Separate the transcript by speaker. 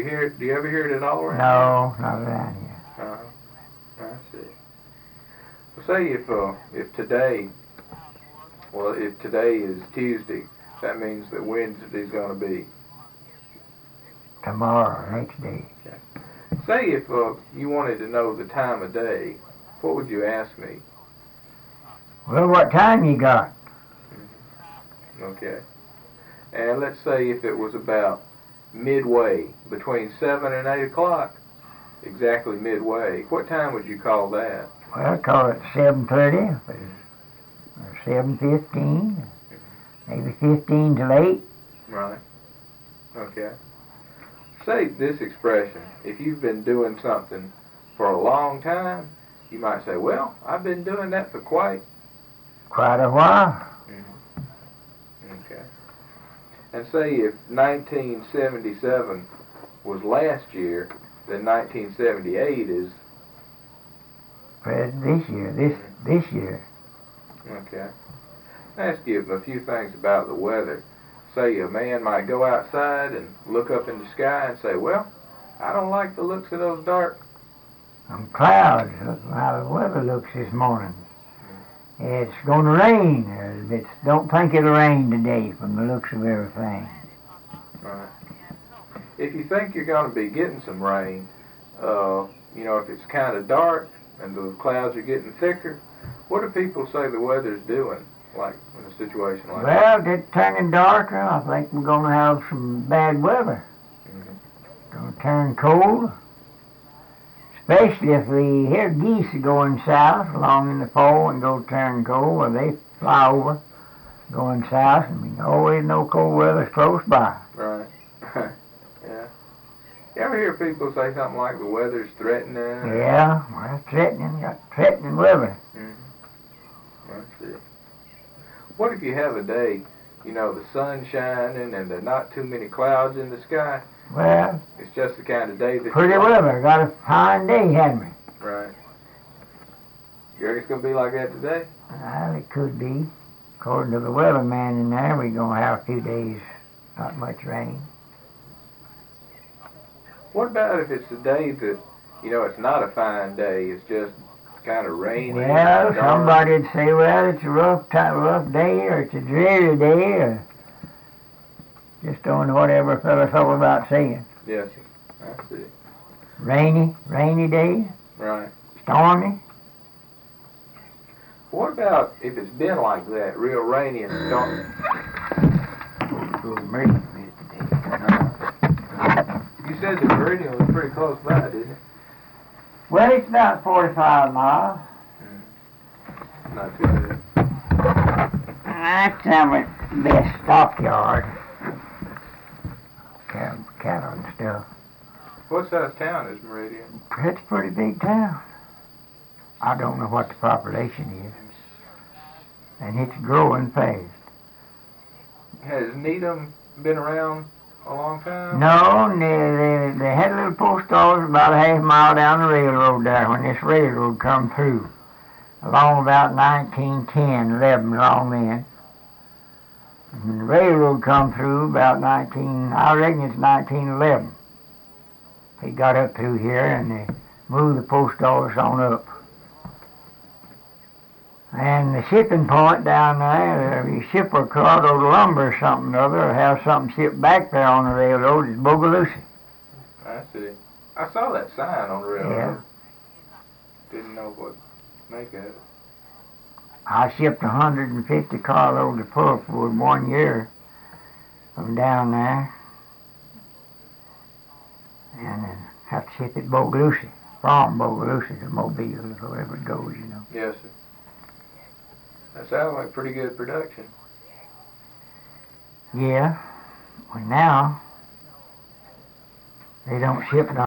Speaker 1: hear it? Do you ever hear it at all around
Speaker 2: No, not around here.
Speaker 1: here? I see. Well, say if today, well, if today is Tuesday, that means that Wednesday's going to be.
Speaker 2: Tomorrow, next day.
Speaker 1: Okay. Say if you wanted to know the time of day, what would you ask me?
Speaker 2: Well, what time you got?
Speaker 1: Okay. And let's say if it was about midway, between 7 and 8 o'clock, exactly midway, what time would you call that?
Speaker 2: Well, call it 7:30 or 7:15, maybe 15 till 8.
Speaker 1: Right. Okay. Say this expression, if you've been doing something for a long time, you might say, well, I've been doing that for quite
Speaker 2: a while.
Speaker 1: Okay. And say if 1977 was last year, then 1978 is
Speaker 2: This year, this year.
Speaker 1: okay. Ask you a few things about the weather. Say a man might go outside and look up in the sky and say, well, I don't like the looks of those dark.
Speaker 2: Some clouds. Look how the weather looks this morning. It's going to rain. Don't think it'll rain today from the looks of everything.
Speaker 1: Right. If you think you're going to be getting some rain, if it's kind of dark and the clouds are getting thicker, what do people say the weather's doing, like in a situation like that?
Speaker 2: Well, it's turning darker. I think we're going to have some bad weather. Going to turn cold. Especially if we hear geese are going south along in the fall and go turn cold, or they fly over going south, and we always know cold weather's close by.
Speaker 1: Right. Yeah. You ever hear people say something like the weather's threatening?
Speaker 2: Yeah, well, threatening weather.
Speaker 1: That's it. What if you have a day, the sun's shining and there's not too many clouds in the sky?
Speaker 2: Well,
Speaker 1: It's just the kind of day that
Speaker 2: pretty
Speaker 1: you like.
Speaker 2: weather. Got a fine day, hadn't we?
Speaker 1: Right. You reckon it's going to be like that today?
Speaker 2: Well, it could be. According to the weatherman in there, we're going to have a few days, not much rain.
Speaker 1: What about if it's a day that, it's not a fine day, it's just kind of rainy?
Speaker 2: Well,
Speaker 1: dark?
Speaker 2: somebody'd say, well, it's a rough day, or it's a dreary day, or just on whatever a fella thought about saying.
Speaker 1: Yes, sir. I see.
Speaker 2: Rainy day,
Speaker 1: Right.
Speaker 2: stormy.
Speaker 1: What about if it's been like that, real rainy and stormy? You said the meridian was pretty close by, didn't it?
Speaker 2: Well, it's about 45 miles.
Speaker 1: Not too bad.
Speaker 2: That's our best stockyard. Cattle and stuff.
Speaker 1: What size town is Meridian?
Speaker 2: It's a pretty big town. I don't know what the population is. And it's growing fast.
Speaker 1: Has Needham been around a long time?
Speaker 2: No, they had a little post office about a half mile down the railroad there when this railroad come through. Along about 1910, 11, along then. And the railroad come through about I reckon it's 1911. They got up through here and they moved the post office on up. And the shipping point down there, you ship a carload of lumber or something or other, or have something shipped back there on the railroad, is Bogalusa.
Speaker 1: I see. I saw that sign on the railroad.
Speaker 2: Yeah.
Speaker 1: Didn't know what to make of it.
Speaker 2: I shipped 150 carloads of pulpwood one year from down there. And then have to ship it Bogalusa, from Bogalusa to Mobile, or wherever it goes,
Speaker 1: Yes, sir. That sounds like pretty good production.
Speaker 2: Yeah. Well, now, they don't ship no